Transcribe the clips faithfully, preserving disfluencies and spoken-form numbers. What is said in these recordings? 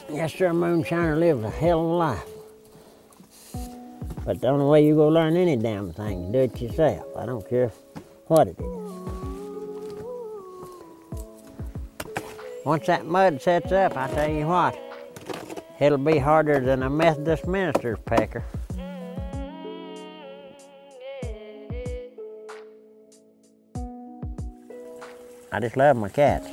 Yes, sir, moonshiner lives a hell of a life. But the only way you go learn any damn thing is do it yourself. I don't care what it is. Once that mud sets up, I tell you what, it'll be harder than a Methodist minister's pecker. I just love my cats.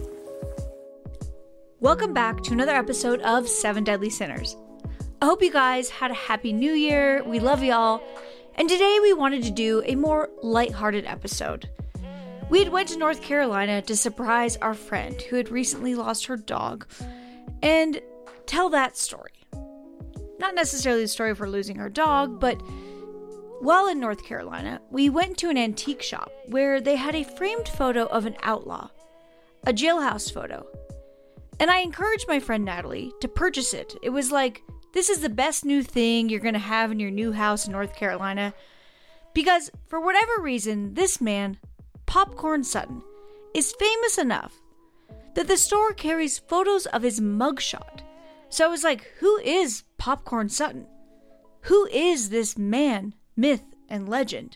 Welcome back to another episode of Seven Deadly Sinners. I hope you guys had a happy new year. We love y'all. And today we wanted to do a more lighthearted episode. We had went to North Carolina to surprise our friend who had recently lost her dog and tell that story. Not necessarily the story of her losing her dog, but while in North Carolina, we went to an antique shop where they had a framed photo of an outlaw, a jailhouse photo. And I encouraged my friend Natalie to purchase it. It was like, this is the best new thing you're going to have in your new house in North Carolina. Because for whatever reason, this man, Popcorn Sutton, is famous enough that the store carries photos of his mugshot. So I was like, who is Popcorn Sutton? Who is this man, myth, and legend?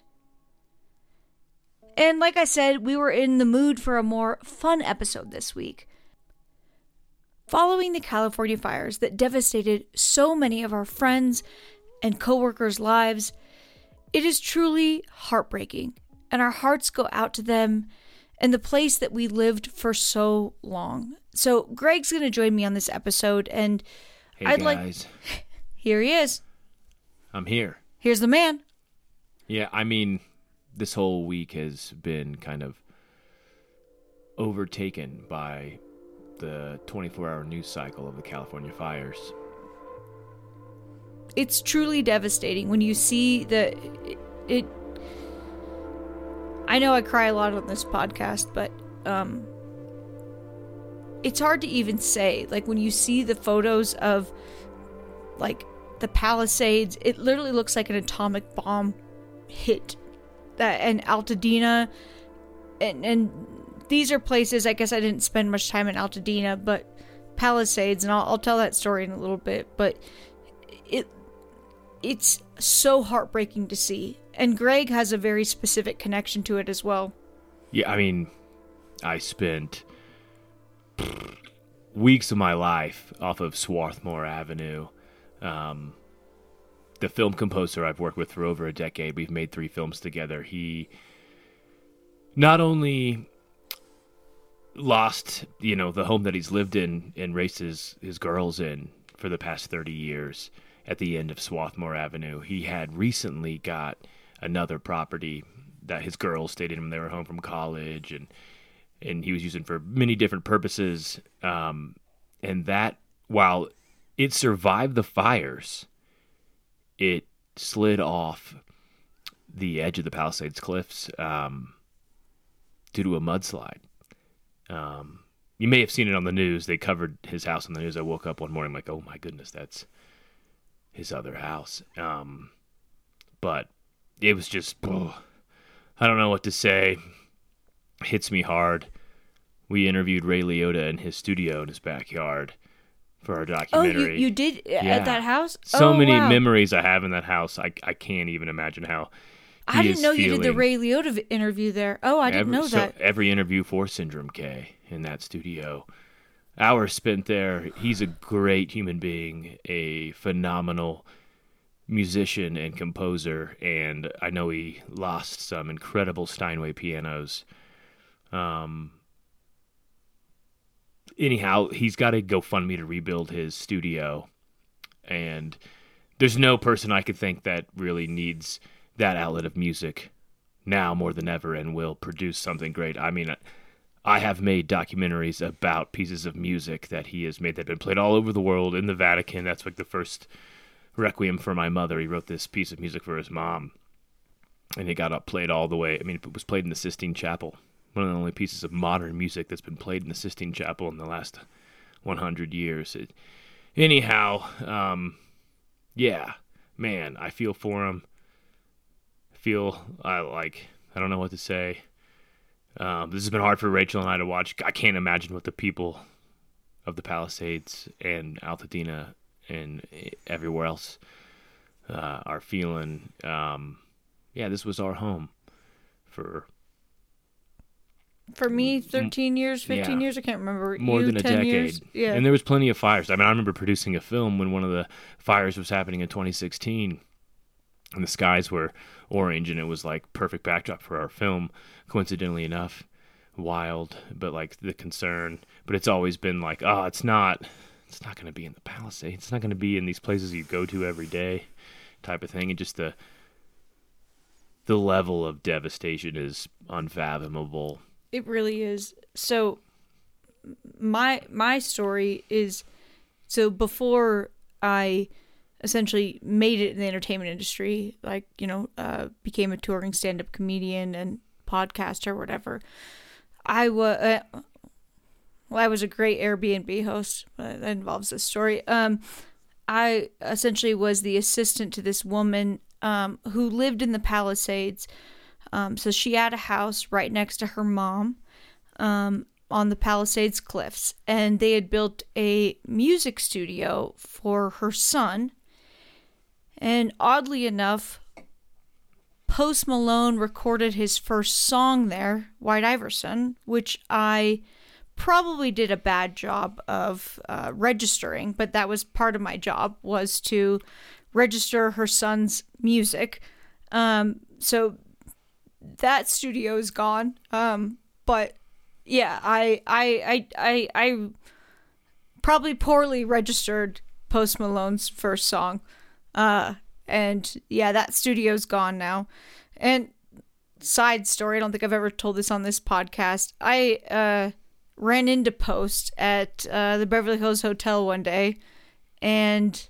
And like I said, we were in the mood for a more fun episode this week. Following the California fires that devastated so many of our friends and coworkers' lives, it is truly heartbreaking, and our hearts go out to them and the place that we lived for so long. So Greg's going to join me on this episode, and hey I'd guys. like... Here he is. I'm here. Here's the man. Yeah, I mean, this whole week has been kind of overtaken by the twenty-four hour news cycle of the California fires. It's truly devastating when you see the... It, it I know I cry a lot on this podcast, but um, it's hard to even say. Like, when you see the photos of, like, the Palisades, it literally looks like an atomic bomb hit. That and Altadena, and and these are places, I guess I didn't spend much time in Altadena, but Palisades, and I'll, I'll tell that story in a little bit, but it it's so heartbreaking to see. And Greg has a very specific connection to it as well. Yeah, I mean, I spent weeks of my life off of Swarthmore Avenue. Um, the film composer I've worked with for over a decade, we've made three films together. He not only lost, you know, the home that he's lived in and raised his, his girls in for the past thirty years at the end of Swarthmore Avenue. He had recently got another property that his girls stayed in when they were home from college, and and he was using for many different purposes. Um, and that, while it survived the fires, it slid off the edge of the Palisades cliffs um, due to a mudslide. Um, you may have seen it on the news. They covered his house on the news. I woke up one morning like, oh my goodness, that's his other house. Um, but it was just, oh, I don't know what to say. Hits me hard. We interviewed Ray Liotta in his studio in his backyard for our documentary. Oh, you, you did yeah. at that house? So oh, many wow. memories I have in that house. I, I can't even imagine how he I didn't is know you did the feeling. Ray Liotta interview there. Oh, I didn't every, know that. So every interview for Syndrome K in that studio. Hours spent there. He's a great human being, a phenomenal musician and composer, and I know he lost some incredible Steinway pianos. Um. Anyhow, he's got a GoFundMe to rebuild his studio, and there's no person I could think that really needs that outlet of music now more than ever and will produce something great. I mean, I have made documentaries about pieces of music that he has made that have been played all over the world, in the Vatican. That's like the first Requiem for My Mother. He wrote this piece of music for his mom, and it got up played all the way. I mean, it was played in the Sistine Chapel. One of the only pieces of modern music that's been played in the Sistine Chapel in the last one hundred years. It, anyhow, um, yeah, man, I feel for him. I feel I like, I don't know what to say. Um, this has been hard for Rachel and I to watch. I can't imagine what the people of the Palisades and Altadena and everywhere else uh, are feeling, um, yeah, this was our home for For me, thirteen years, fifteen yeah. years, I can't remember. More you, than a ten decade. Years? Yeah. And there was plenty of fires. I mean, I remember producing a film when one of the fires was happening in twenty sixteen, and the skies were orange, and it was like perfect backdrop for our film, coincidentally enough. Wild, but like the concern. But it's always been like, oh, it's not, it's not going to be in the Palisades. It's not going to be in these places you go to every day type of thing. And just the, the level of devastation is unfathomable. It really is. So my my story is, so before I essentially made it in the entertainment industry, like, you know, uh, became a touring stand-up comedian and podcaster or whatever, I was, uh, well, I was a great Airbnb host. Uh, that involves this story. Um, I essentially was the assistant to this woman um, who lived in the Palisades. Um, so she had a house right next to her mom um, on the Palisades Cliffs, and they had built a music studio for her son. And oddly enough, Post Malone recorded his first song there, White Iverson, which I probably did a bad job of uh, registering, but that was part of my job, was to register her son's music. Um, so that studio is gone. Um, but yeah, I, I, I, I, I probably poorly registered Post Malone's first song. Uh, and yeah, that studio's gone now. And side story, I don't think I've ever told this on this podcast. I, uh, ran into Post at, uh, the Beverly Hills Hotel one day and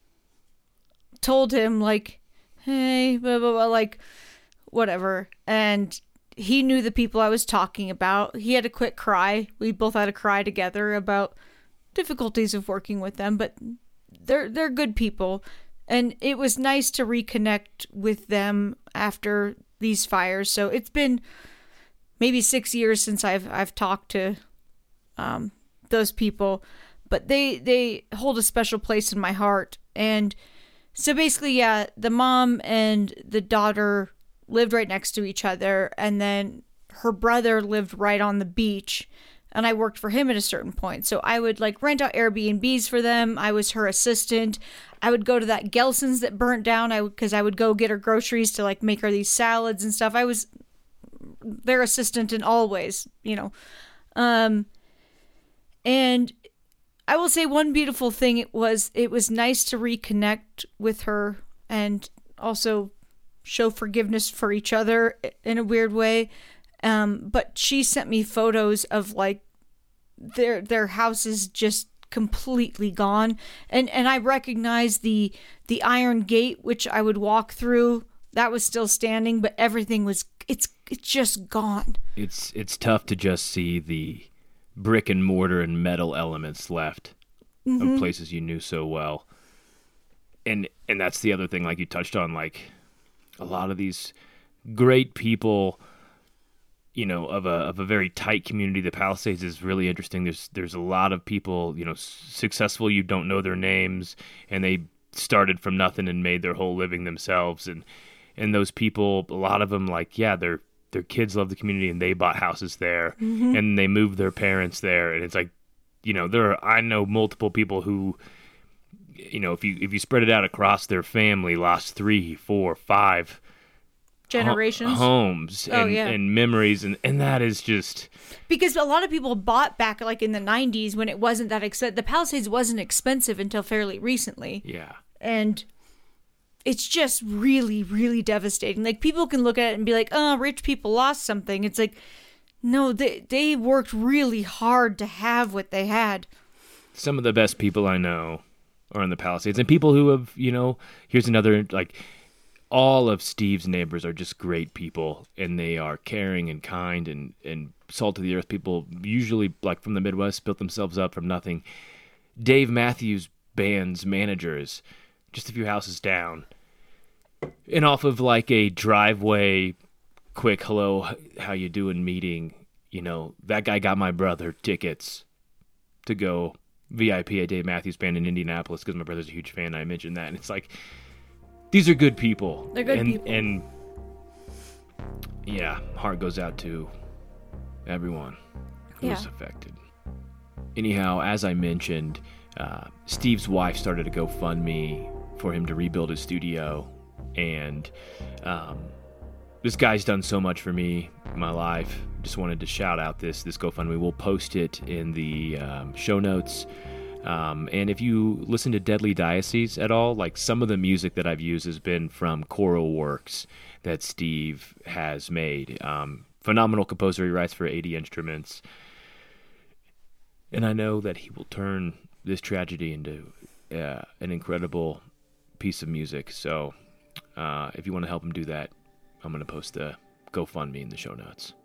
told him, like, hey, blah, blah, blah, like, whatever. And he knew the people I was talking about. He had a quick cry. We both had a cry together about difficulties of working with them, but they're they're good people. And it was nice to reconnect with them after these fires. So it's been maybe six years since I've I've talked to um, those people, but they they hold a special place in my heart. And so basically, yeah, the mom and the daughter lived right next to each other, and then her brother lived right on the beach, and I worked for him at a certain point. So I would like rent out Airbnbs for them. I was her assistant. I would go to that Gelson's that burnt down. I because I would go get her groceries to like make her these salads and stuff. I was their assistant in all ways, you know. Um, and I will say one beautiful thing it was it was nice to reconnect with her and also show forgiveness for each other in a weird way. Um, but she sent me photos of like their their house is just completely gone. And and I recognized the the iron gate which I would walk through. That was still standing, but everything was it's it's just gone. It's it's tough to just see the brick and mortar and metal elements left mm-hmm. of places you knew so well. And and that's the other thing, like you touched on, like a lot of these great people, you know, of a of a very tight community. The Palisades is really interesting. There's there's a lot of people, you know, successful. You don't know their names, and they started from nothing and made their whole living themselves. And and those people, a lot of them, like yeah, their their kids love the community, and they bought houses there, mm-hmm. and they moved their parents there. And it's like, you know, there are, I know multiple people who, you know, if you if you spread it out across their family, lost three, four, five generations homes and, oh, yeah. and memories, and, and that is just because a lot of people bought back like in the nineties when it wasn't that expensive. The Palisades wasn't expensive until fairly recently. Yeah, and it's just really, really devastating. Like people can look at it and be like, "Oh, rich people lost something." It's like, no, they they worked really hard to have what they had. Some of the best people I know are in the Palisades, and people who have, you know, here's another, like, all of Steve's neighbors are just great people, and they are caring and kind and, and salt of the earth people, usually, like, from the Midwest, built themselves up from nothing. Dave Matthews Band's manager is just a few houses down, and off of, like, a driveway, quick, hello, how you doing meeting, you know, that guy got my brother tickets to go V I P at Dave Matthews Band in Indianapolis because my brother's a huge fan. I mentioned that, and it's like, these are good people. They're good and, people. And yeah, heart goes out to everyone who Yeah. was affected. Anyhow, as I mentioned, uh, Steve's wife started a GoFundMe for him to rebuild his studio, and um, this guy's done so much for me in my life. Just wanted to shout out this this GoFundMe. We'll post it in the um, show notes. Um, and if you listen to Deadly Diocese at all, like some of the music that I've used has been from choral works that Steve has made. Um, phenomenal composer. He writes for eighty instruments. And I know that he will turn this tragedy into uh, an incredible piece of music. So uh, if you want to help him do that, I'm going to post the GoFundMe in the show notes.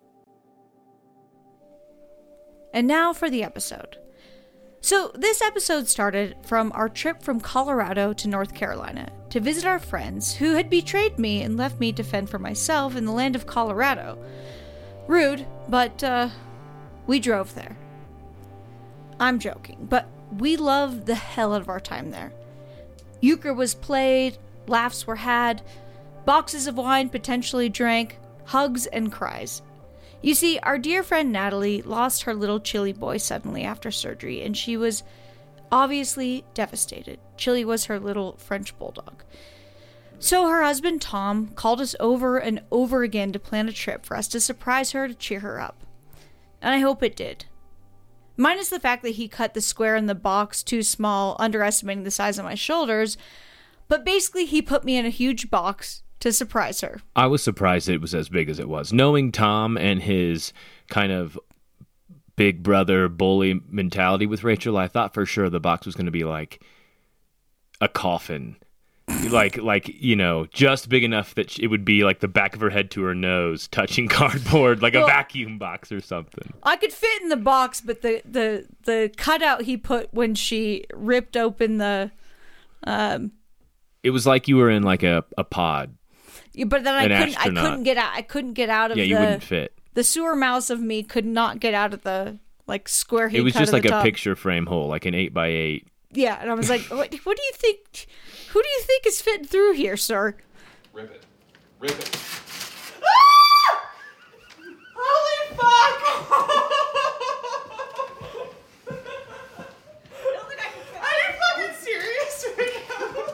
And now for the episode. So this episode started from our trip from Colorado to North Carolina to visit our friends who had betrayed me and left me to fend for myself in the land of Colorado. Rude, but uh, we drove there. I'm joking, but we loved the hell out of our time there. Euchre was played, laughs were had, boxes of wine potentially drank, hugs and cries. You see, our dear friend Natalie lost her little Chili boy suddenly after surgery, and she was obviously devastated. Chili was her little French bulldog. So her husband Tom called us over and over again to plan a trip for us to surprise her to cheer her up. And I hope it did. Minus the fact that he cut the square in the box too small, underestimating the size of my shoulders, but basically he put me in a huge box to surprise her. I was surprised it was as big as it was. Knowing Tom and his kind of big brother bully mentality with Rachel, I thought for sure the box was going to be like a coffin. like, like you know, just big enough that it would be like the back of her head to her nose, touching cardboard, like well, a vacuum box or something. I could fit in the box, but the, the, the cutout he put when she ripped open the... Um, it was like you were in like a, a pod. But then I An couldn't. astronaut. I couldn't get out. I couldn't get out of yeah, the. you wouldn't fit. The sewer mouse of me could not get out of the like square. He it was cut just at like the a top. picture frame hole, like an eight by eight. Yeah, and I was like, what, "What do you think? Who do you think is fitting through here, sir?" Rip it, rip it. Ah! Holy fuck! Are you fucking serious right now?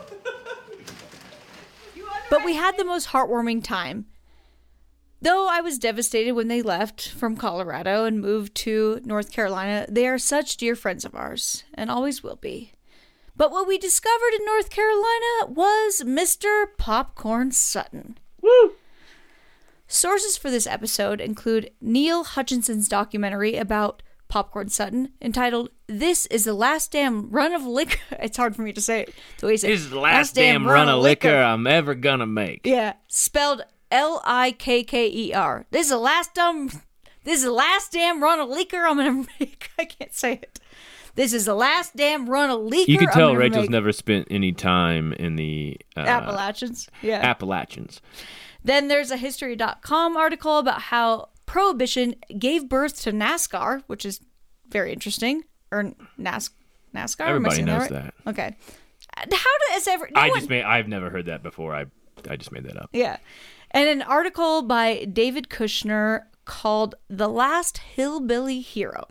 But we had the most heartwarming time. Though I was devastated when they left from Colorado and moved to North Carolina, they are such dear friends of ours, and always will be. But what we discovered in North Carolina was Mister Popcorn Sutton. Woo! Sources for this episode include Neil Hutchinson's documentary about Popcorn Sutton entitled "This is the Last Damn Run of Liquor." It's hard for me to say it the way he said. This is the last, last damn, damn run, run of liquor, liquor I'm ever gonna make. Yeah, spelled L I K K E R. This is the last dumb. This is the last damn run of liquor I'm gonna make. I can't say it. This is the last damn run of liquor. You can tell I'm Rachel's make. never spent any time in the uh, Appalachians. Yeah, Appalachians. Then there's a history dot com article about how Prohibition gave birth to NASCAR, which is very interesting. Or NAS- NASCAR. Everybody knows that, right? that. Okay. How does ever? No I one, just made. I've never heard that before. I I just made that up. Yeah, and an article by David Kushner called "The Last Hillbilly Hero."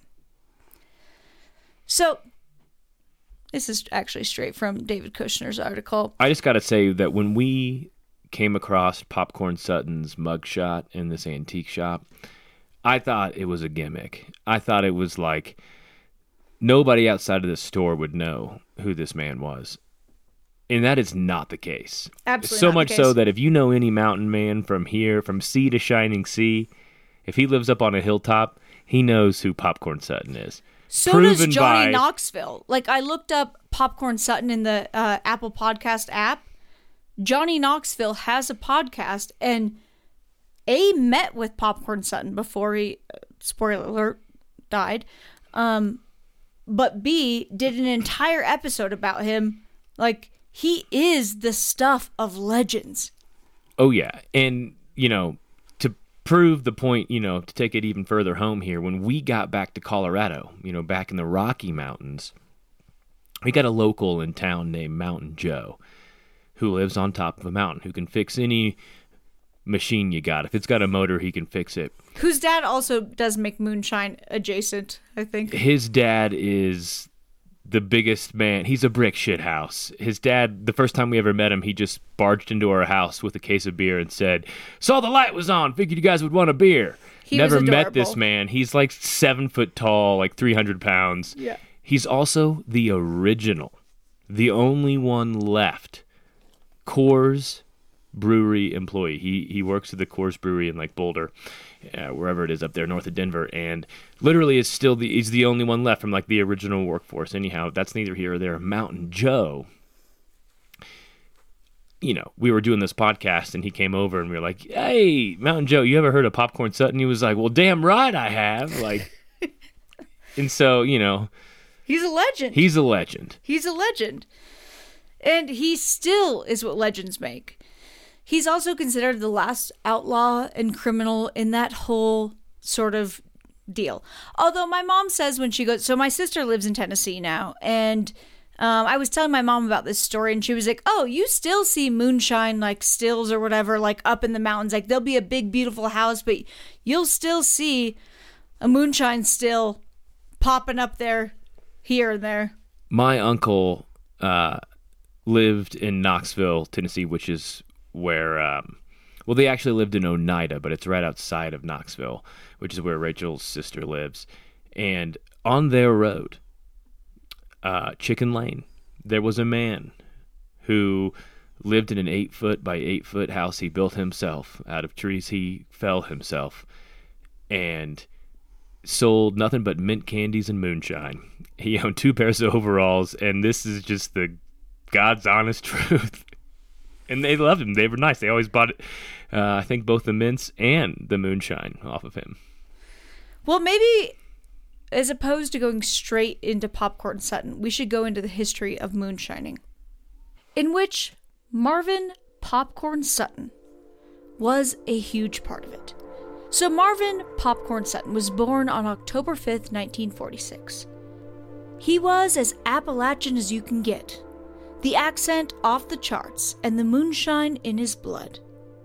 So, this is actually straight from David Kushner's article. I just got to say that when we came across Popcorn Sutton's mugshot in this antique shop, I thought it was a gimmick. I thought it was like nobody outside of the store would know who this man was. And that is not the case. Absolutely so not much the case. so that if you know any mountain man from here, from sea to shining sea, if he lives up on a hilltop, he knows who Popcorn Sutton is. So Proven does Johnny by... Knoxville. Like, I looked up Popcorn Sutton in the uh, Apple Podcast app. Johnny Knoxville has a podcast, and A, met with Popcorn Sutton before he, uh, spoiler alert, died. Um, but B, did an entire episode about him. Like, he is the stuff of legends. Oh, yeah. And, you know, to prove the point, you know, to take it even further home here, when we got back to Colorado, you know, back in the Rocky Mountains, We got a local in town named Mountain Joe who lives on top of a mountain, who can fix any machine you got. If it's got a motor, he can fix it. Whose dad also does make moonshine adjacent, I think. His dad is the biggest man. He's a brick shit house. His dad, the first time we ever met him, he just barged into our house with a case of beer and said, saw the light was on, figured you guys would want a beer. He Never was met this adorable. man. He's like seven foot tall, like three hundred pounds. Yeah. He's also the original, the only one left Coors Brewery employee. He he works at the Coors Brewery in like Boulder, uh, wherever it is up there north of Denver, and literally is still the he's the only one left from like the original workforce. Anyhow, that's neither here or there. Mountain Joe, you know, we were doing this podcast and he came over and we were like, "Hey, Mountain Joe, you ever heard of Popcorn Sutton?" He was like, "Well, damn right I have." Like, and so you know, He's a legend. he's a legend. He's a legend. And he still is what legends make. He's also considered the last outlaw and criminal in that whole sort of deal. Although my mom says when she goes, so my sister lives in Tennessee now, and um, I was telling my mom about this story, and she was like, oh, you still see moonshine, like stills or whatever, like up in the mountains. Like there'll be a big, beautiful house, but you'll still see a moonshine still popping up there, here and there. My uncle uh, lived in Knoxville, Tennessee, which is where, um, well, they actually lived in Oneida, but it's right outside of Knoxville, which is where Rachel's sister lives. And on their road, uh, Chicken Lane, there was a man who lived in an eight foot by eight foot house he built himself out of trees he fell himself, and sold nothing but mint candies and moonshine. He owned two pairs of overalls, and this is just the God's honest truth. And they loved him. They were nice. They always bought it, uh, I think, both the mints and the moonshine off of him. Well, maybe as opposed to going straight into Popcorn Sutton, we should go into the history of moonshining, in which Marvin Popcorn Sutton was a huge part of it. So Marvin Popcorn Sutton was born on October fifth, nineteen forty-six. He was as Appalachian as you can get, the accent off the charts, and the moonshine in his blood.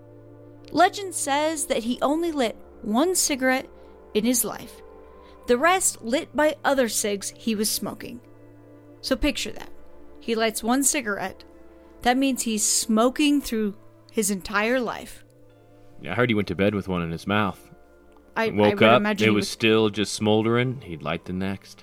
Legend says that he only lit one cigarette in his life, the rest lit by other cigs he was smoking. So picture that. He lights one cigarette. That means he's smoking through his entire life. I heard he went to bed with one in his mouth. I Woke I would up, imagine it he was would- still just smoldering. He'd light the next.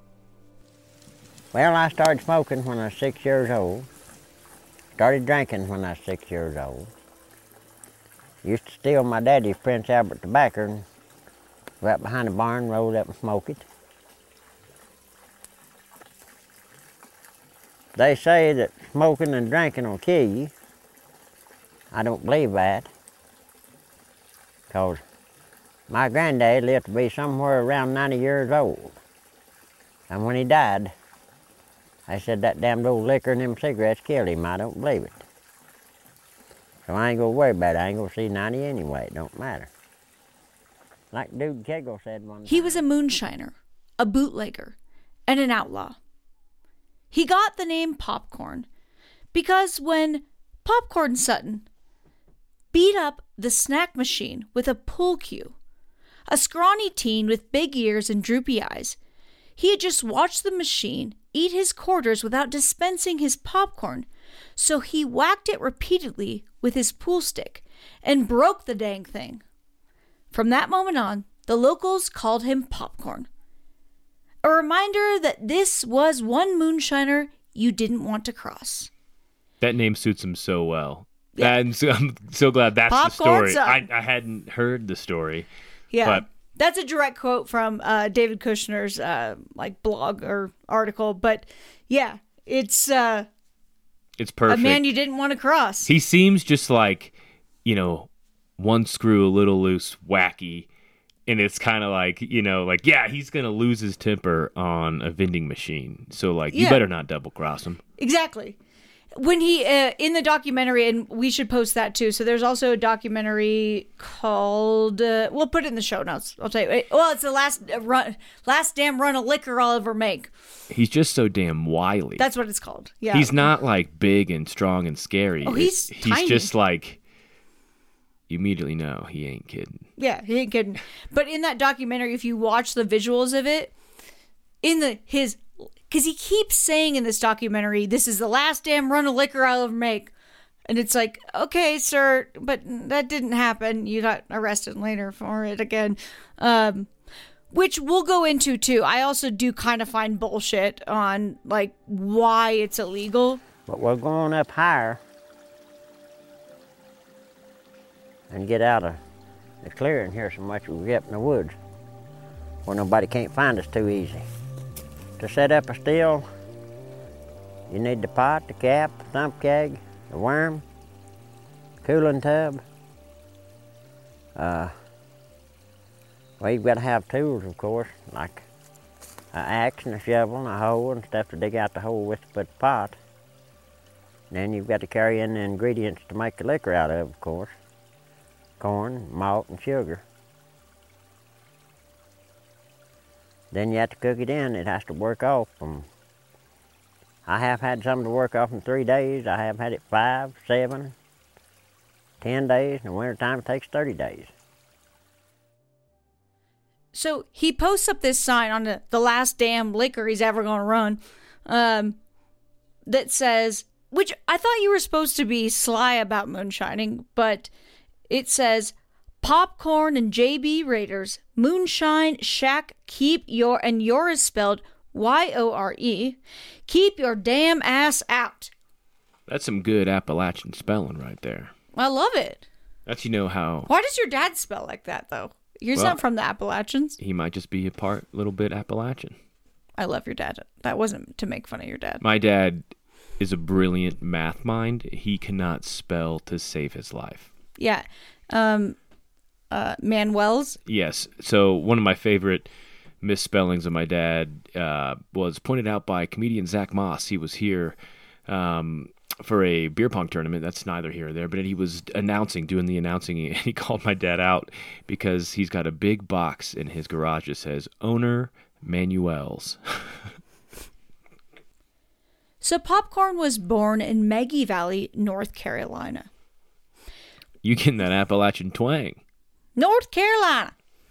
Well, I started smoking when I was six years old. Started drinking when I was six years old. Used to steal my daddy's Prince Albert tobacco and go out behind the barn, roll up and smoke it. They say that smoking and drinking will kill you. I don't believe that. Because my granddad lived to be somewhere around ninety years old. And when he died, I said that damn old liquor and them cigarettes killed him. I don't believe it. So I ain't gonna worry about it. I ain't gonna see ninety anyway. It don't matter. Like Dude Kegel said one time. He was a moonshiner, a bootlegger, and an outlaw. He got the name Popcorn because when Popcorn Sutton beat up the snack machine with a pool cue, a scrawny teen with big ears and droopy eyes, he had just watched the machine eat his quarters without dispensing his popcorn, so he whacked it repeatedly with his pool stick and broke the dang thing. From that moment on, the locals called him Popcorn. A reminder that this was one moonshiner you didn't want to cross. That name suits him so well. Yeah. And so, I'm so glad that's Popcorn the story. I, Sutton. I hadn't heard the story. Yeah. But That's a direct quote from uh, David Kushner's uh, like blog or article. But yeah, it's uh, it's a perfect. man you didn't want to cross. He seems just like, you know, one screw a little loose, wacky. And it's kind of like, you know, like, yeah, he's going to lose his temper on a vending machine. So, like, you Yeah. better not double cross him. Exactly. when he, uh, in the documentary, and we should post that too. So there's also a documentary called, uh, we'll put it in the show notes. I'll tell you. Well, it's the last uh, run, last damn run of liquor I'll ever make. He's just so damn wily. That's what it's called. Yeah. He's not like big and strong and scary. Oh, he's He's tiny. just like, you immediately know he ain't kidding. Yeah, he ain't kidding. But in that documentary, if you watch the visuals of it, in the, his, because he keeps saying in this documentary, this is the last damn run of liquor I'll ever make. And it's like, okay, sir, but that didn't happen. You got arrested later for it again. Um, which we'll go into too. I also do kind of find bullshit on like why it's illegal. But we're going up higher and get out of the clearing here so much we get up in the woods where nobody can't find us too easy. To set up a still, you need the pot, the cap, the thump keg, the worm, cooling tub. Uh, well, you've got to have tools, of course, like an axe and a shovel and a hoe and stuff to dig out the hole with to put the pot. And then you've got to carry in the ingredients to make the liquor out of, of course. Corn, malt, and sugar. Then you have to cook it in. It has to work off. Um, I have had some to work off in three days. I have had it five, seven, ten days. In the wintertime, it takes thirty days. So he posts up this sign on the, the last damn liquor he's ever going to run um, that says, which I thought you were supposed to be sly about moonshining, but it says, Popcorn and J B Raiders, Moonshine Shack, keep your, and your is spelled Y O R E, keep your damn ass out. That's some good Appalachian spelling right there. I love it. That's, you know, how... Why does your dad spell like that, though? He's Well, not from the Appalachians. He might just be a part, little bit Appalachian. I love your dad. That wasn't to make fun of your dad. My dad is a brilliant math mind. He cannot spell to save his life. Yeah. Um... Uh, Manuel's. Yes. So one of my favorite misspellings of my dad uh, was pointed out by comedian Zach Moss. He was here um, for a beer pong tournament. That's neither here or there. But he was announcing, doing the announcing, and he called my dad out because he's got a big box in his garage that says, Owner Manuel's. So Popcorn was born in Maggie Valley, North Carolina. You getting that Appalachian twang. North Carolina.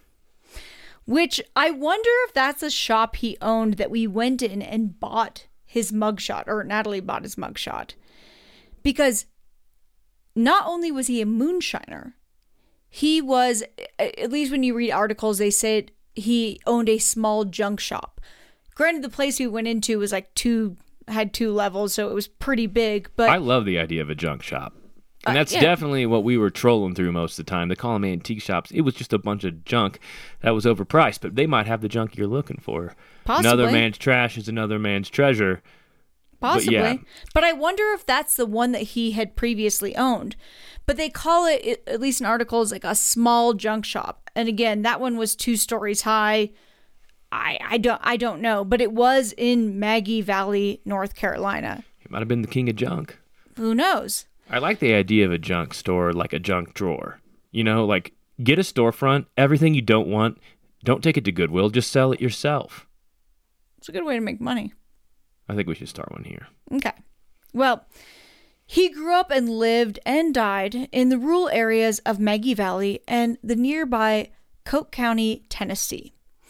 Which I wonder if that's a shop he owned that we went in and bought his mugshot, or Natalie bought his mugshot. Because not only was he a moonshiner, he was, at least when you read articles, they said he owned a small junk shop. Granted, the place we went into was like two, had two levels, so it was pretty big. But I love the idea of a junk shop. And that's uh, yeah. definitely what we were trolling through most of the time. They call them antique shops. It was just a bunch of junk that was overpriced, but they might have the junk you're looking for. Possibly. Another man's trash is another man's treasure. Possibly. But, yeah. But I wonder if that's the one that he had previously owned. But they call it, at least in articles, like a small junk shop. And again, that one was two stories high. I, I don't I don't know. But it was in Maggie Valley, North Carolina. It might have been the king of junk. Who knows? I like the idea of a junk store, like a junk drawer. You know, like, get a storefront, everything you don't want, don't take it to Goodwill, just sell it yourself. It's a good way to make money. I think we should start one here. Okay. Well, he grew up and lived and died in the rural areas of Maggie Valley and the nearby Coke County, Tennessee.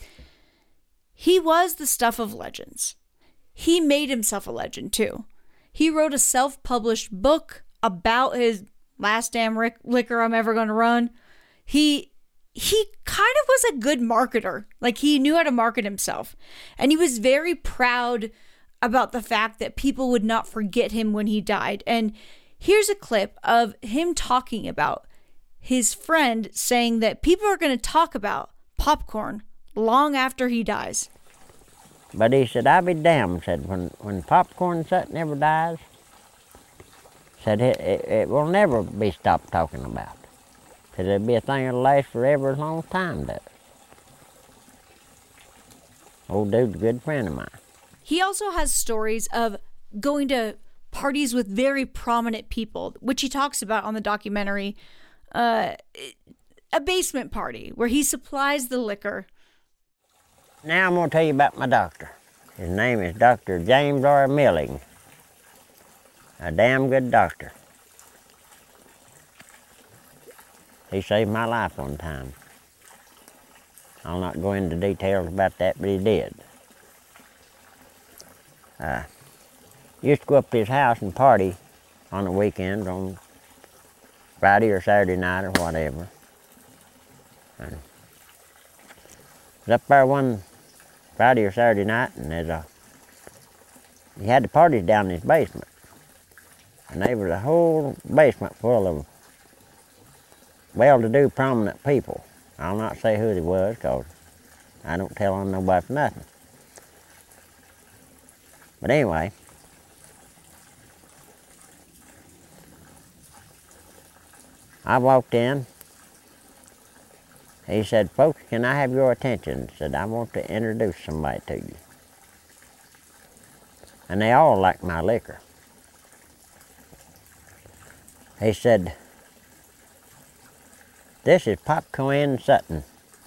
He was the stuff of legends. He made himself a legend, too. He wrote a self-published book about his last damn ric- liquor I'm ever going to run. He he kind of was a good marketer. Like, he knew how to market himself. And he was very proud about the fact that people would not forget him when he died. And here's a clip of him talking about his friend saying that people are going to talk about Popcorn long after he dies. But he said, I be damned, said, when, when Popcorn Sut never dies, said it, it, it will never be stopped talking about. Said it'll be a thing that'll last forever as long as time does. Old dude's a good friend of mine. He also has stories of going to parties with very prominent people, which he talks about on the documentary. Uh, a basement party where he supplies the liquor. Now I'm going to tell you about my doctor. His name is Doctor James R. Milling. A damn good doctor. He saved my life one time. I'll not go into details about that, but he did. Uh, used to go up to his house and party on the weekends, on Friday or Saturday night or whatever. And was up there one Friday or Saturday night, and there's a, he had the parties down in his basement. And there was a whole basement full of well-to-do prominent people. I'll not say who they was, because I don't tell on nobody for nothing. But anyway, I walked in. He said, "Folks, can I have your attention?" He said, "I want to introduce somebody to you." And they all liked my liquor. He said, "This is Pop Cohen Sutton."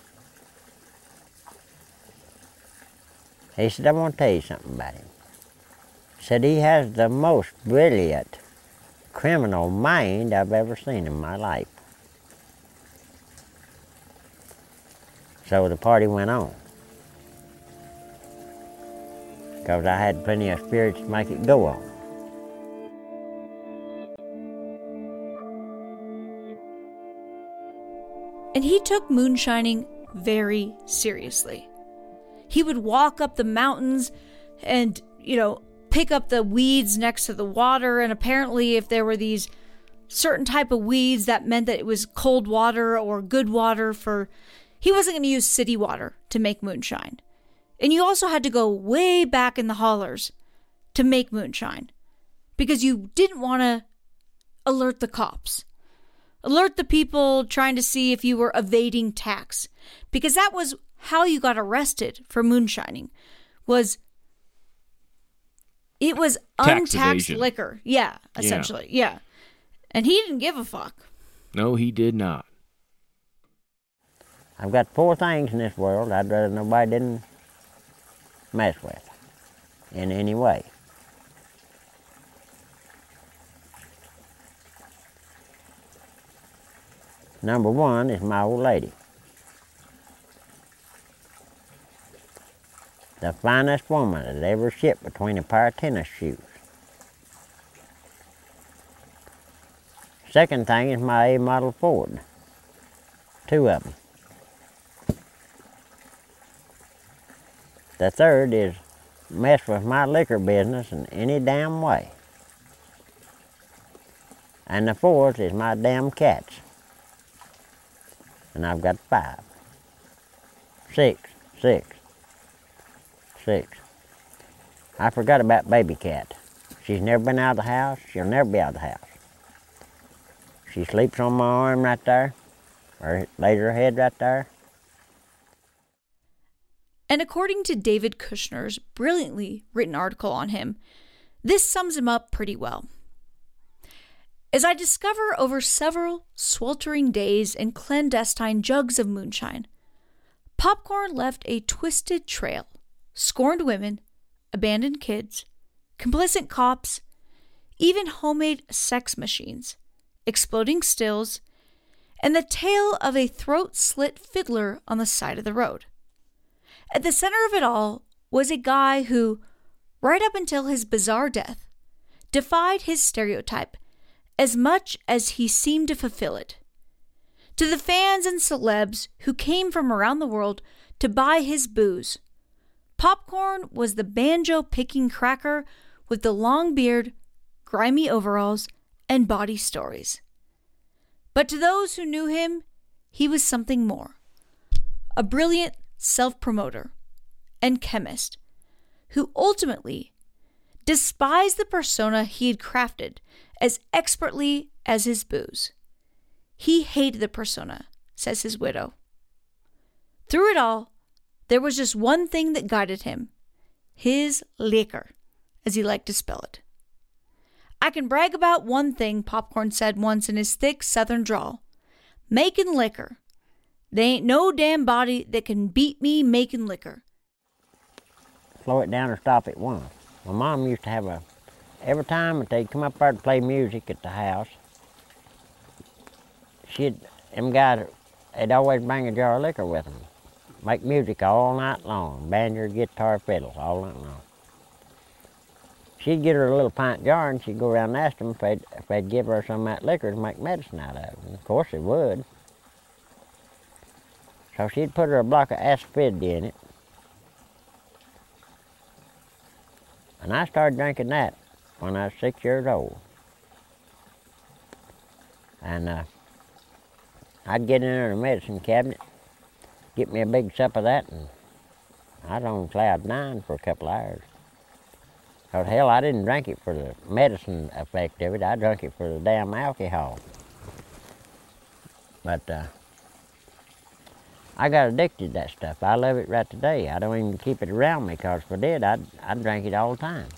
He said, "I want to tell you something about him." He said, "He has the most brilliant criminal mind I've ever seen in my life." So the party went on, because I had plenty of spirits to make it go on. And he took moonshining very seriously. He would walk up the mountains and, you know, pick up the weeds next to the water. And apparently if there were these certain type of weeds, that meant that it was cold water or good water for... He wasn't going to use city water to make moonshine. And you also had to go way back in the hollers to make moonshine, because you didn't want to alert the cops. Alert the people trying to see if you were evading tax, because that was how you got arrested for moonshining. Was it was Tax untaxed evasion. liquor. Yeah, essentially. Yeah. yeah. And he didn't give a fuck. No, he did not. I've got four things in this world I'd rather nobody didn't mess with in any way. Number one is my old lady. The finest woman that ever shipped between a pair of tennis shoes. Second thing is my A model Ford. Two of them. The third is mess with my liquor business in any damn way. And the fourth is my damn cats. And I've got five. Six, six, six. I forgot about baby cat. She's never been out of the house. She'll never be out of the house. She sleeps on my arm right there, or lays her head right there. And according to David Kushner's brilliantly written article on him, this sums him up pretty well. As I discover over several sweltering days and clandestine jugs of moonshine, Popcorn left a twisted trail, scorned women, abandoned kids, complicit cops, even homemade sex machines, exploding stills, and the tale of a throat-slit fiddler on the side of the road. At the center of it all was a guy who, right up until his bizarre death, defied his stereotype as much as he seemed to fulfill it. To the fans and celebs who came from around the world to buy his booze, Popcorn was the banjo-picking cracker with the long beard, grimy overalls, and body stories. But to those who knew him, he was something more. A brilliant self-promoter and chemist who ultimately despised the persona he had crafted as expertly as his booze. He hated the persona, says his widow. Through it all, there was just one thing that guided him: his liquor, as he liked to spell it. I can brag about one thing, Popcorn said once in his thick southern drawl. Making liquor. They ain't no damn body that can beat me making liquor. Slow it down or stop it once. My mom used to have a, every time that they'd come up there to play music at the house, she'd, them guys, they'd always bring a jar of liquor with them. Make music all night long, banjo, guitar, fiddles, all night long. She'd get her a little pint jar and she'd go around and ask them if they'd, if they'd give her some of that liquor to make medicine out of. And of course they would. So she'd put her a block of aspirin in it. And I started drinking that when I was six years old. And uh, I'd get in there in the medicine cabinet, get me a big sup of that, and I was on cloud nine for a couple hours. Because hell, I didn't drink it for the medicine effect of it, I drank it for the damn alcohol. But uh, I got addicted to that stuff. I love it right today. I don't even keep it around me, because if I did, I'd, I'd drink it all the time.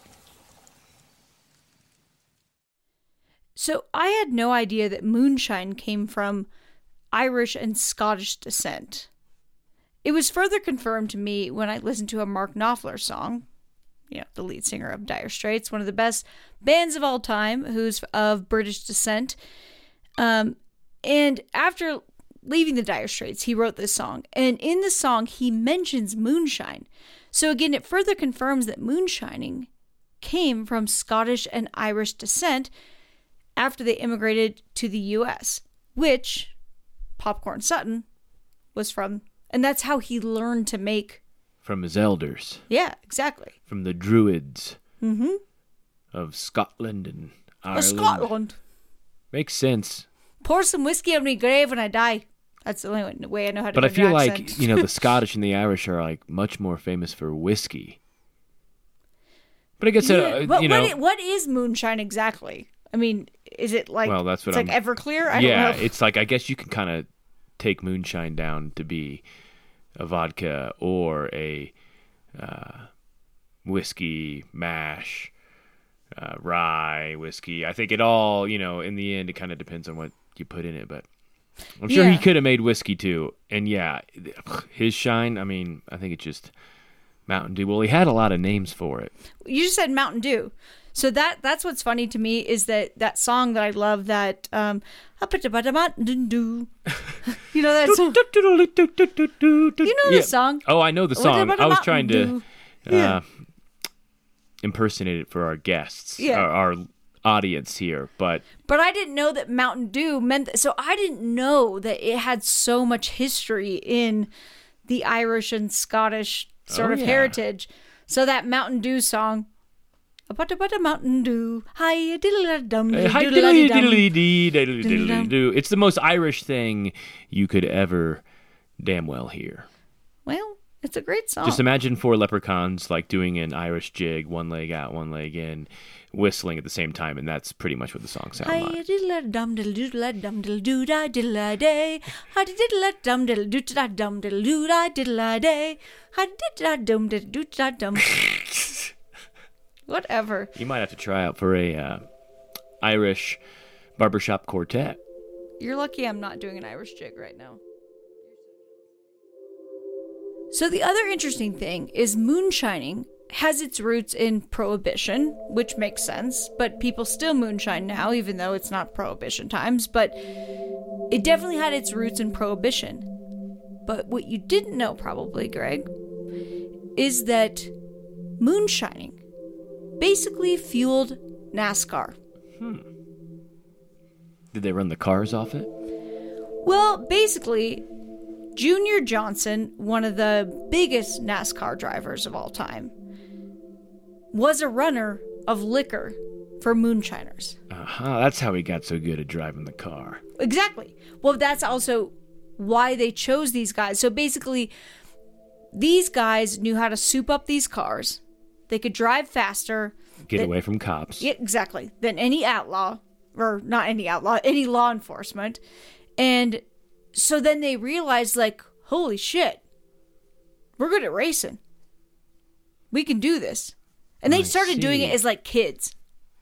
So I had no idea that moonshine came from Irish and Scottish descent. It was further confirmed to me when I listened to a Mark Knopfler song, you know, the lead singer of Dire Straits, one of the best bands of all time, who's of British descent. Um, and after leaving the Dire Straits, he wrote this song. And in the song, he mentions moonshine. So again, it further confirms that moonshining came from Scottish and Irish descent after they immigrated to the U S, which Popcorn Sutton was from. And that's how he learned to make. From his elders. Yeah, exactly. From the Druids. Mm-hmm. Of Scotland and Ireland. Of Scotland. Makes sense. Pour some whiskey on my grave when I die. That's the only way I know how to but do I feel an like, accent. you know, the Scottish and the Irish are like much more famous for whiskey. But I guess, yeah, uh, but you know. What, what is moonshine exactly? I mean, is it like, well, that's what it's I'm, like Everclear? I yeah, don't know. it's like, I guess you can kind of take moonshine down to be a vodka or a uh, whiskey mash, uh, rye whiskey. I think it all, you know, in the end, it kind of depends on what you put in it, but I'm sure yeah. he could have made whiskey too. And yeah, his shine, I mean, I think it's just Mountain Dew. Well, he had a lot of names for it. You just said Mountain Dew. So that that's what's funny to me is that that song that I love, that um, I put about a Mountain Dew. You know that song? You know yeah. the song? Oh, I know the song. I was trying to uh, yeah. impersonate it for our guests, Yeah. our, our audience here, but But I didn't know that Mountain Dew meant that. So I didn't know that it had so much history in the Irish and Scottish sort Oh, of yeah. heritage. So that Mountain Dew song, a butter butter Mountain Dew, hi diddle dum Hey, hi, diddle diddly, dum. diddly, dee, diddly, Diddly diddly, dum. doo. It's the most Irish thing you could ever damn well hear. Well, it's a great song. Just imagine four leprechauns like doing an Irish jig, one leg out, one leg in, whistling at the same time, and that's pretty much what the song sounds Hi like. diddle dum diddle doodle dum diddle doo da diddle day. Hi diddle dum diddle doo da dum diddle doo da diddle day. Hi diddle dum diddle doo da dum. Whatever. You might have to try out for a uh, Irish barbershop quartet. You're lucky I'm not doing an Irish jig right now. So the other interesting thing is moonshining has its roots in prohibition, which makes sense, but people still moonshine now, even though it's not prohibition times, but it definitely had its roots in prohibition. But what you didn't know probably, Greg, is that moonshining basically fueled NASCAR. Hmm. Did they run the cars off it? Well, basically, Junior Johnson, one of the biggest NASCAR drivers of all time, was a runner of liquor for moonshiners. Uh-huh. That's how he got so good at driving the car. Exactly. Well, that's also why they chose these guys. So basically, these guys knew how to soup up these cars. They could drive faster. Get than, away from cops. Yeah, exactly. Than any outlaw, or not any outlaw, any law enforcement. And so then they realized, like, holy shit, we're good at racing. We can do this. And they I started doing see. it as, like, kids.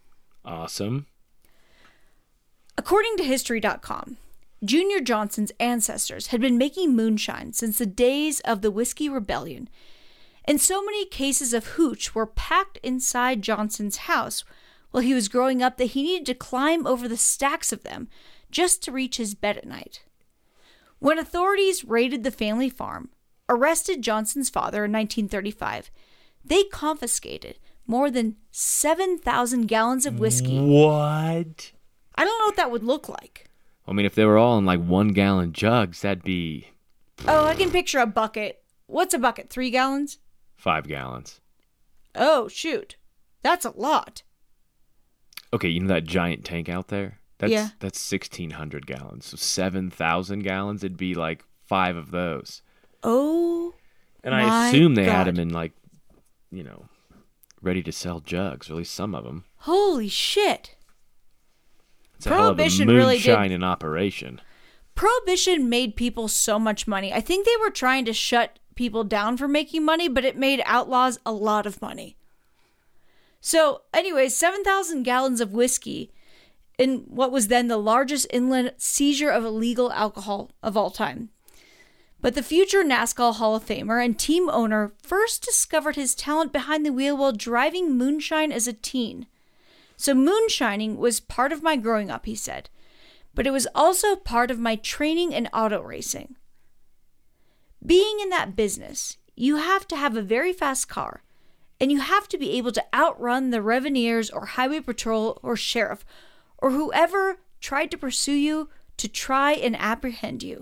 Awesome. According to History dot com, Junior Johnson's ancestors had been making moonshine since the days of the Whiskey Rebellion, and so many cases of hooch were packed inside Johnson's house while he was growing up that he needed to climb over the stacks of them just to reach his bed at night. When authorities raided the family farm, arrested Johnson's father in nineteen thirty-five, they confiscated more than seven thousand gallons of whiskey. What? I don't know what that would look like. I mean, if they were all in like one gallon jugs, that'd be Oh, I can picture a bucket. What's a bucket? Three gallons? five gallons. Oh, shoot. That's a lot. Okay, you know that giant tank out there? That's, Yeah. That's sixteen hundred gallons. So seven thousand gallons, it'd be like five of those. Oh, And my I assume they God. had them in like, you know, ready to sell jugs, or at least some of them. Holy shit. It's a hell of a Prohibition really did- moonshine in operation. Prohibition made people so much money. I think they were trying to shut people down from making money, but it made outlaws a lot of money. So, anyways, seven thousand gallons of whiskey in what was then the largest inland seizure of illegal alcohol of all time. But the future NASCAR Hall of Famer and team owner first discovered his talent behind the wheel while driving moonshine as a teen. So moonshining was part of my growing up, he said, but it was also part of my training in auto racing. Being in that business, you have to have a very fast car, and you have to be able to outrun the Reveneers or Highway Patrol or Sheriff or whoever tried to pursue you to try and apprehend you.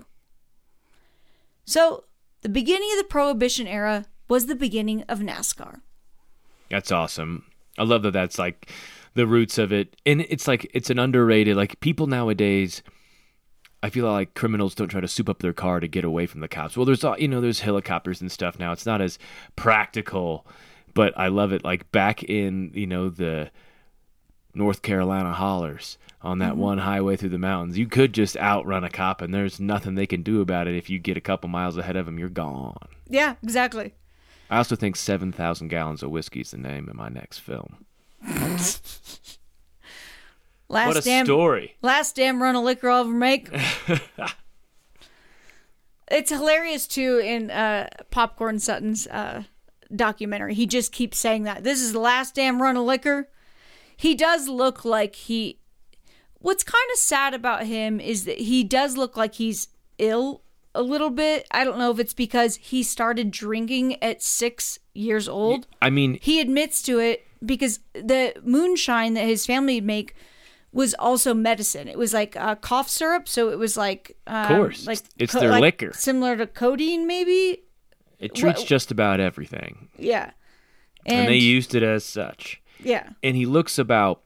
So, the beginning of the Prohibition era was the beginning of NASCAR. That's awesome. I love that that's like the roots of it. And it's like, it's an underrated, like people nowadays, I feel like criminals don't try to soup up their car to get away from the cops. Well, there's, you know, there's helicopters and stuff now. It's not as practical, but I love it. Like back in, you know, the North Carolina hollers on that mm-hmm. one highway through the mountains, you could just outrun a cop and there's nothing they can do about it. If you get a couple miles ahead of them, you're gone. Yeah, exactly. I also think seven thousand gallons of whiskey is the name of my next film. last what a damn, story. Last damn run of liquor I'll ever make. It's hilarious, too, in uh, Popcorn Sutton's uh, documentary. He just keeps saying that. This is the last damn run of liquor. He does look like he... What's kind of sad about him is that he does look like he's ill a little bit. I don't know if it's because he started drinking at six years old. I mean... He admits to it because the moonshine that his family would make was also medicine. It was like uh, cough syrup, so it was like... Um, of course. like it's co- their like liquor. Similar to codeine, maybe? It treats What- just about everything. Yeah. And, and they used it as such. Yeah. And he looks about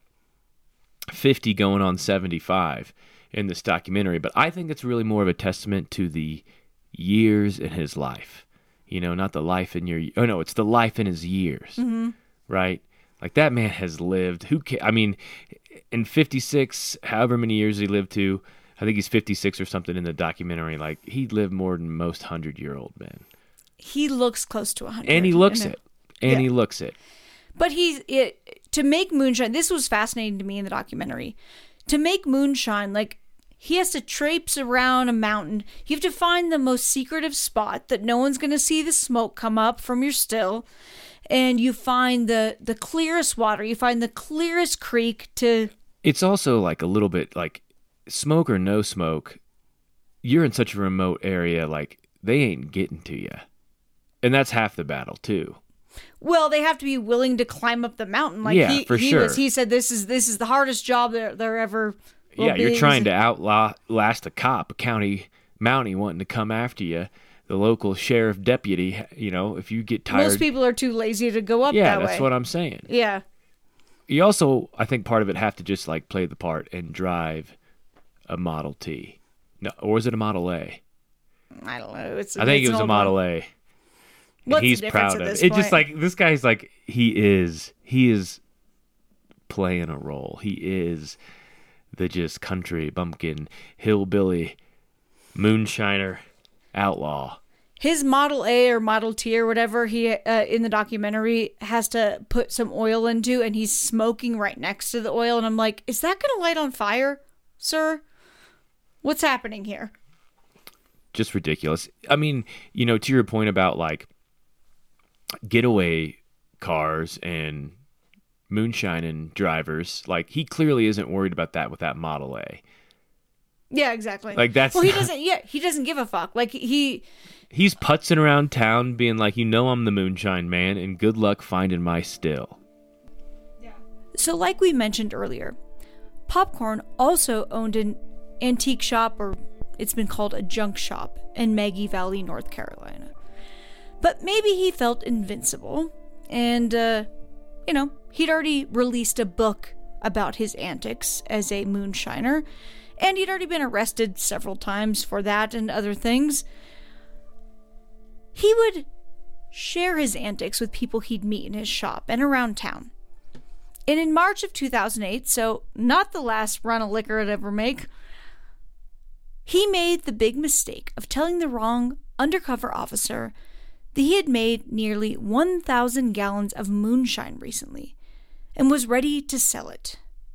fifty going on seventy-five in this documentary, but I think it's really more of a testament to the years in his life. You know, not the life in your... Oh, no, it's the life in his years, Mm-hmm. right? Like, that man has lived... Who ca- I mean, in fifty-six, however many years he lived to, I think he's fifty-six or something in the documentary, like, he lived more than most hundred-year-old men. He looks close to one hundred. And he looks And it. And Yeah. he looks it. But he's it to make moonshine. This was fascinating to me in the documentary. To make moonshine, like he has to traipse around a mountain. You have to find the most secretive spot that no one's going to see the smoke come up from your still, and you find the the clearest water. You find the clearest creek to. It's also like a little bit like smoke or no smoke. You're in such a remote area, like they ain't getting to you, and that's half the battle too. Well, they have to be willing to climb up the mountain. Like Yeah, he, for he sure. was. He said, "This is this is the hardest job there there ever." will Yeah, you're be." trying to outlast a cop, a county mountie wanting to come after you, the local sheriff deputy. You know, if you get tired, Most people are too lazy to go up yeah, that way. that's what I'm saying. Yeah. You also, I think, part of it have to just like play the part and drive a Model T, no, or is it a Model A? I don't know. It's. I think it's it was an a old Model one. A. And What's the he's difference proud at of this it. It's just point? like this guy's like he is he is playing a role. He is the just country bumpkin hillbilly moonshiner outlaw. his Model A or Model T or whatever he uh, in the documentary has to put some oil into, and he's smoking right next to the oil. And I'm like, is that going to light on fire, sir? What's happening here? Just ridiculous. I mean, you know, to your point about like getaway cars and moonshining drivers, like he clearly isn't worried about that with that Model A. Yeah, exactly. Like that's well, he doesn't. Yeah, he doesn't give a fuck. Like he, he's putzing around town, being like, you know, I'm the moonshine man, and good luck finding my still. Yeah. So, like we mentioned earlier, Popcorn also owned an antique shop, or it's been called a junk shop, in Maggie Valley, North Carolina. But maybe he felt invincible, and uh, you know, he'd already released a book about his antics as a moonshiner. And he'd already been arrested several times for that and other things. He would share his antics with people he'd meet in his shop and around town. And in March of two thousand eight, so not the last run of liquor I'd ever make, he made the big mistake of telling the wrong undercover officer that he had made nearly one thousand gallons of moonshine recently and was ready to sell it.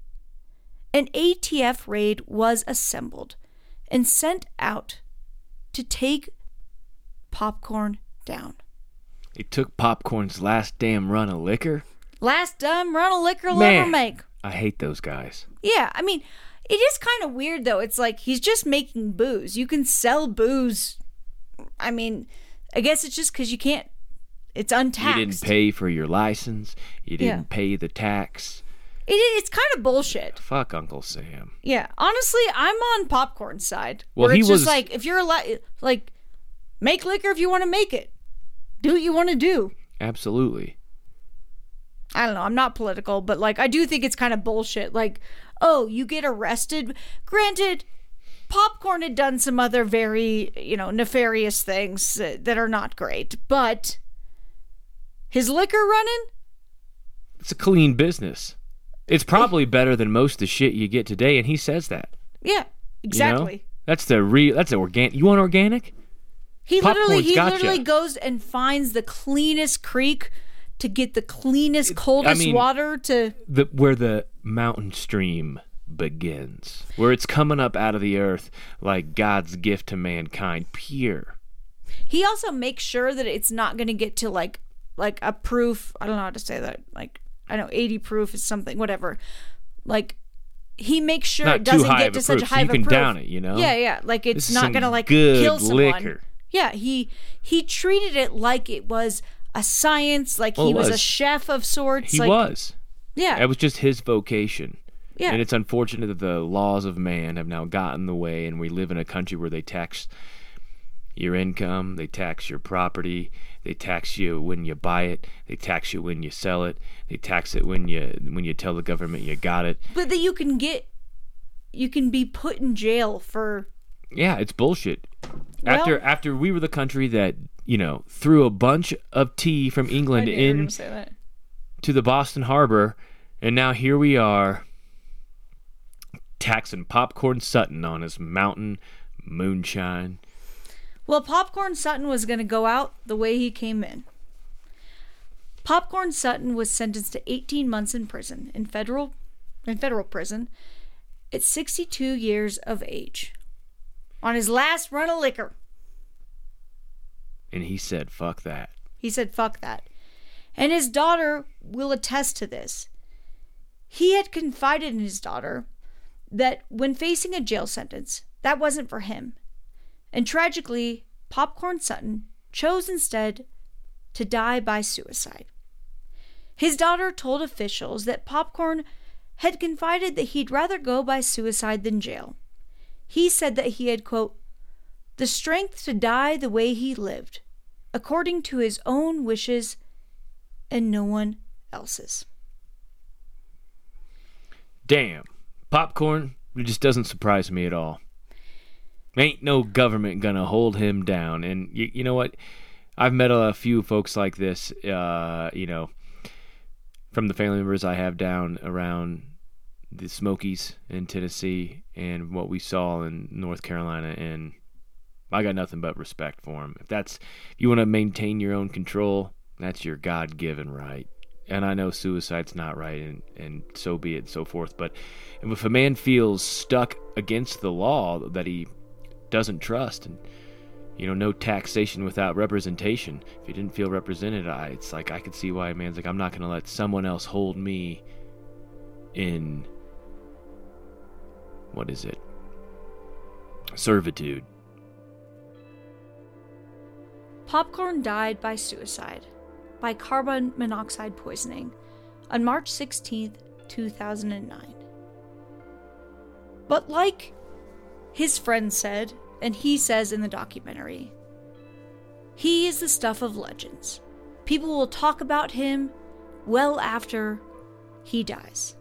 An A T F raid was assembled and sent out to take Popcorn down. It took Popcorn's last damn run of liquor? Last damn run of liquor he'll Man, ever make. I hate those guys. Yeah, I mean, it is kind of weird, though. It's like he's just making booze. You can sell booze. I mean, I guess it's just because you can't. It's untaxed. You didn't pay for your license. You didn't Yeah. pay the tax. It, it's kind of bullshit. Fuck Uncle Sam. Yeah, honestly, I'm on Popcorn's side. Well, where he it's was just like, if you're allowed, like, make liquor if you want to make it. Do what you want to do. Absolutely. I don't know. I'm not political, but like, I do think it's kind of bullshit. Like, oh, you get arrested. Granted, Popcorn had done some other very, you know, nefarious things uh, that are not great, but his liquor running? It's a clean business. It's probably better than most of the shit you get today, and he says that. Yeah, exactly. You know? That's the real. That's organic. You want organic? He literally, Popcorn's he gotcha. literally goes and finds the cleanest creek to get the cleanest, I coldest mean, water to. The where the mountain stream begins, where it's coming up out of the earth like God's gift to mankind, pure. He also makes sure that it's not going to get to like like a proof. I don't know how to say that. Like, I know eighty proof is something, whatever. Like, he makes sure Not it doesn't too high get of to a such proof, a so high you of a can proof. down it, you know? Yeah, yeah. Like, it's This is not some gonna like good kill someone. liquor. Yeah, he he treated it like it was a science, like Well, he it was. was. a chef of sorts. He like, was. Yeah. It was just his vocation. Yeah. And it's unfortunate that the laws of man have now gotten in the way, and we live in a country where they tax your income, they tax your property, they tax you when you buy it, they tax you when you sell it, they tax it when you when you tell the government you got it. But that you can get, you can be put in jail for. Yeah, it's bullshit. Well- after after we were the country that, you know, threw a bunch of tea from England I knew you were in gonna say that. to the Boston Harbor, and now here we are taxing Popcorn Sutton on his mountain moonshine. Well, Popcorn Sutton was going to go out the way he came in. Popcorn Sutton was sentenced to eighteen months in prison, in federal in federal prison, at sixty-two years of age, on his last run of liquor. And he said, fuck that. He said, fuck that. And his daughter will attest to this. He had confided in his daughter that when facing a jail sentence, that wasn't for him. And tragically, Popcorn Sutton chose instead to die by suicide. His daughter told officials that Popcorn had confided that he'd rather go by suicide than jail. He said that he had, quote, the strength to die the way he lived, according to his own wishes and no one else's. Damn. Popcorn, it just doesn't surprise me at all. Ain't no government gonna hold him down. And you, you know what? I've met a few folks like this, uh, you know, from the family members I have down around the Smokies in Tennessee and what we saw in North Carolina. And I got nothing but respect for him. If that's, if you want to maintain your own control, that's your God-given right. And I know suicide's not right, and, and so be it, and so forth. But if a man feels stuck against the law that he doesn't trust, and, you know, no taxation without representation, if he didn't feel represented, I, it's like I could see why a man's like, I'm not going to let someone else hold me in, what is it? Servitude. Popcorn died by suicide, by carbon monoxide poisoning, on March sixteenth, two thousand nine. But like his friend said, and he says in the documentary, he is the stuff of legends. People will talk about him well after he dies.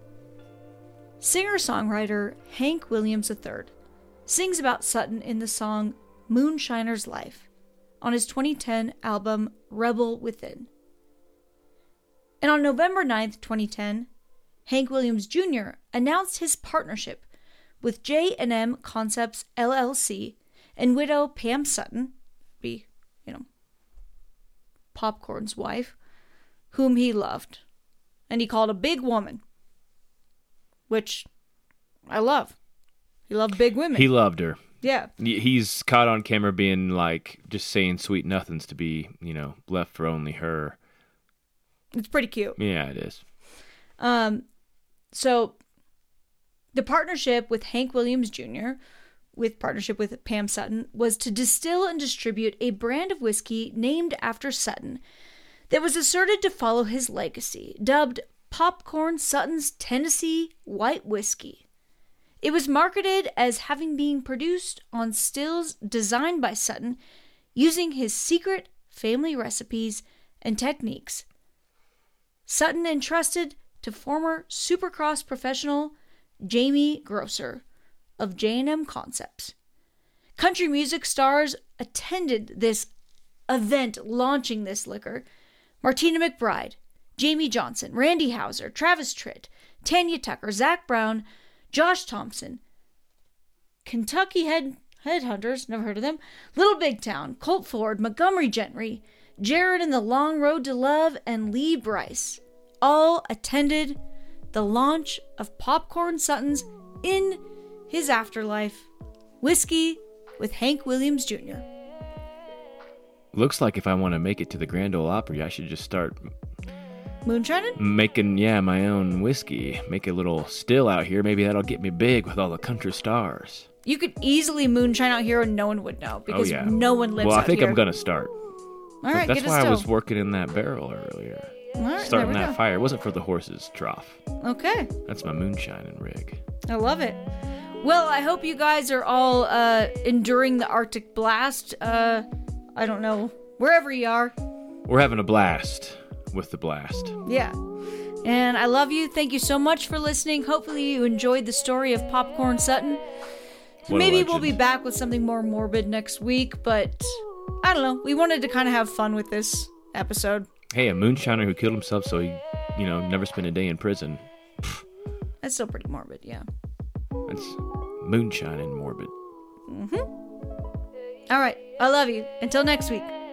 Singer-songwriter Hank Williams the third sings about Sutton in the song Moonshiner's Life on his twenty ten album Rebel Within. And on November ninth, twenty ten, Hank Williams Junior announced his partnership with J and M Concepts L L C and widow Pam Sutton, be, you know, Popcorn's wife, whom he loved, and he called a big woman, which I love. He loved big women. He loved her. Yeah. He's caught on camera being like, just saying sweet nothings to be, you know, left for only her. It's pretty cute. Yeah, it is. Um, so the partnership with Hank Williams Junior, with partnership with Pam Sutton, was to distill and distribute a brand of whiskey named after Sutton that was asserted to follow his legacy, dubbed Popcorn Sutton's Tennessee White Whiskey. It was marketed as having been produced on stills designed by Sutton using his secret family recipes and techniques. Sutton entrusted to former Supercross professional Jamie Grosser of J and M Concepts. Country music stars attended this event launching this liquor. Martina McBride, Jamie Johnson, Randy Houser, Travis Tritt, Tanya Tucker, Zach Brown, Josh Thompson, Kentucky Head Headhunters, never heard of them, Little Big Town, Colt Ford, Montgomery Gentry, Jared and the Long Road to Love, and Lee Bryce all attended the launch of Popcorn Sutton's In His Afterlife whiskey with Hank Williams Junior Looks like if I want to make it to the Grand Ole Opry, I should just start Moonshining? making, yeah, my own whiskey. Make a little still out here. Maybe that'll get me big with all the country stars. You could easily moonshine out here and no one would know because oh, yeah. no one lives well, out here. Well, I think I'm going to start. All right, That's get why a still. I was working in that barrel earlier. All right, Starting there we that go. fire. It wasn't for the horse's trough. Okay. That's my moonshining rig. I love it. Well, I hope you guys are all uh, enduring the Arctic blast. Uh, I don't know, wherever you are. We're having a blast with the blast. Yeah. And I love you. Thank you so much for listening. Hopefully you enjoyed the story of Popcorn Sutton. What a Maybe we'll legend. be back with something more morbid next week, but I don't know. We wanted to kind of have fun with this episode. Hey, a moonshiner who killed himself so he, you know, never spent a day in prison. That's still pretty morbid, yeah. That's moonshining morbid. Mm-hmm. All right. I love you. Until next week.